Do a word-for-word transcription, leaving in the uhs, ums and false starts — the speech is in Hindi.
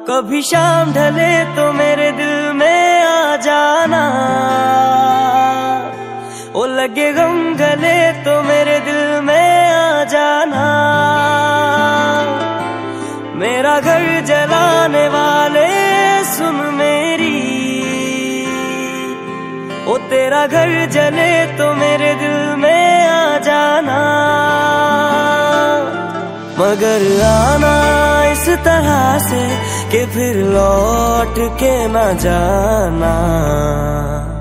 कभी शाम ढले तो मेरे दिल में आ जाना, ओ लगे गम गले तो मेरे दिल में आ जाना। मेरा घर जलाने वाले सुन मेरी, ओ तेरा घर जले तो मेरे दिल में आ जाना। मगर आना इस तरह से कि फिर लौट के ना जाना।